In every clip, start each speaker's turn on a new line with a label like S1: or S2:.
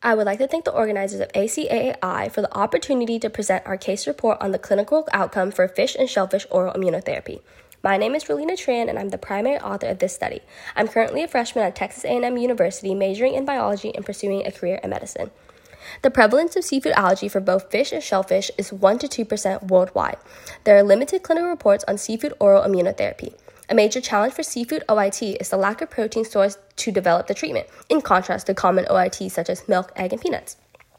S1: I would like to thank the organizers of ACAAI for the opportunity to present our case report on the clinical outcome for fish and shellfish oral immunotherapy. My name is Relina Tran, and I'm the primary author of this study. I'm currently a freshman at Texas A&M University, majoring in biology and pursuing a career in medicine. The prevalence of seafood allergy for both fish and shellfish is 1 to 2% worldwide. There are limited clinical reports on seafood oral immunotherapy. A major challenge for seafood OIT is the lack of protein source to develop the treatment, in contrast to common OITs such as milk, egg, and peanuts.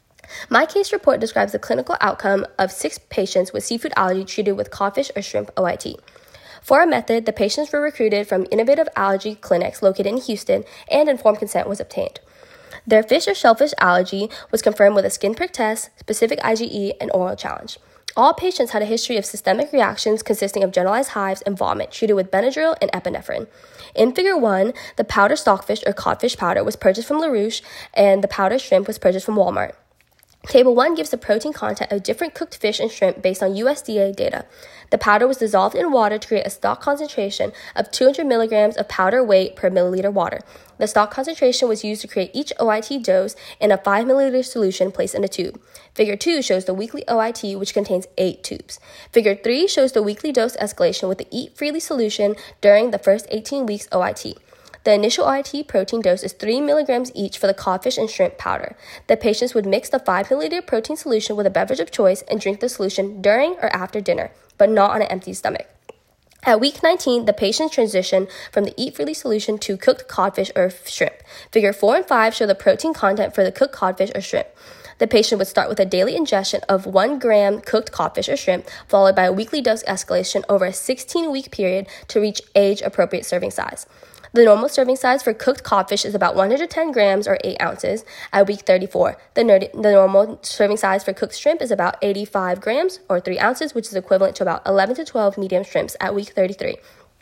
S1: My case report describes the clinical outcome of 6 patients with seafood allergy treated with codfish or shrimp OIT. For our method, the patients were recruited from innovative allergy clinics located in Houston, and informed consent was obtained. Their fish or shellfish allergy was confirmed with a skin prick test, specific IgE, and oral challenge. All patients had a history of systemic reactions consisting of generalized hives and vomit treated with Benadryl and epinephrine. In Figure 1, the powder stockfish or codfish powder was purchased from LaRouche, and the powder shrimp was purchased from Walmart. Table 1 gives the protein content of different cooked fish and shrimp based on USDA data. The powder was dissolved in water to create a stock concentration of 200 milligrams of powder weight per milliliter water. The stock concentration was used to create each OIT dose in a 5 milliliter solution placed in a tube. Figure 2 shows the weekly OIT, which contains 8 tubes. Figure 3 shows the weekly dose escalation with the Eat Freely solution during the first 18 weeks OIT. The initial OIT protein dose is 3 milligrams each for the codfish and shrimp powder. The patients would mix the 5 milliliter protein solution with a beverage of choice and drink the solution during or after dinner, but not on an empty stomach. At week 19, the patients transitioned from the Eat Freely solution to cooked codfish or shrimp. Figure 4 and 5 show the protein content for the cooked codfish or shrimp. The patient would start with a daily ingestion of 1 gram cooked codfish or shrimp, followed by a weekly dose escalation over a 16-week period to reach age-appropriate serving size. The normal serving size for cooked codfish is about 110 grams or 8 ounces at week 34. The normal serving size for cooked shrimp is about 85 grams or 3 ounces, which is equivalent to about 11 to 12 medium shrimps at week 33.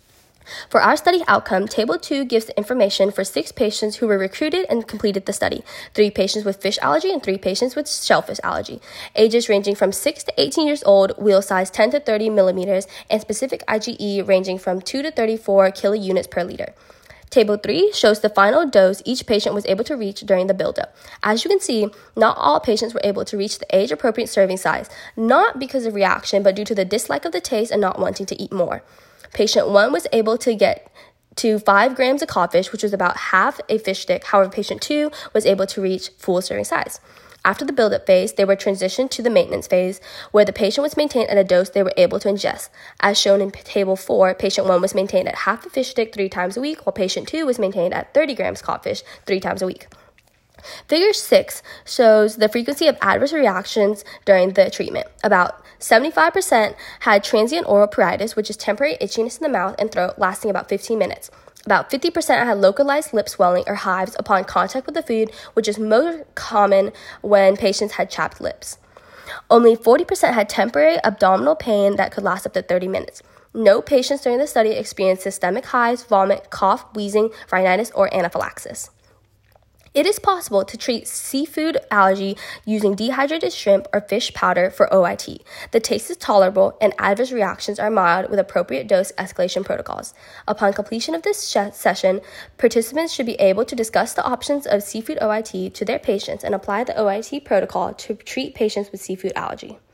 S1: For our study outcome, Table 2 gives the information for 6 patients who were recruited and completed the study, 3 patients with fish allergy and 3 patients with shellfish allergy, ages ranging from 6 to 18 years old, wheel size 10 to 30 millimeters, and specific IgE ranging from 2 to 34 kilounits per liter. Table 3 shows the final dose each patient was able to reach during the buildup. As you can see, not all patients were able to reach the age-appropriate serving size, not because of reaction, but due to the dislike of the taste and not wanting to eat more. Patient 1 was able to get to 5 grams of codfish, which was about half a fish stick. However, patient 2 was able to reach full serving size. After the buildup phase, they were transitioned to the maintenance phase, where the patient was maintained at a dose they were able to ingest. As shown in Table 4, patient 1 was maintained at half a fish stick 3 times a week, while patient 2 was maintained at 30 grams codfish 3 times a week. Figure 6 shows the frequency of adverse reactions during the treatment. About 75% had transient oral pruritus, which is temporary itchiness in the mouth and throat lasting about 15 minutes. About 50% had localized lip swelling or hives upon contact with the food, which is most common when patients had chapped lips. Only 40% had temporary abdominal pain that could last up to 30 minutes. No patients during the study experienced systemic hives, vomit, cough, wheezing, rhinitis, or anaphylaxis. It is possible to treat seafood allergy using dehydrated shrimp or fish powder for OIT. The taste is tolerable and adverse reactions are mild with appropriate dose escalation protocols. Upon completion of this session, participants should be able to discuss the options of seafood OIT to their patients and apply the OIT protocol to treat patients with seafood allergy.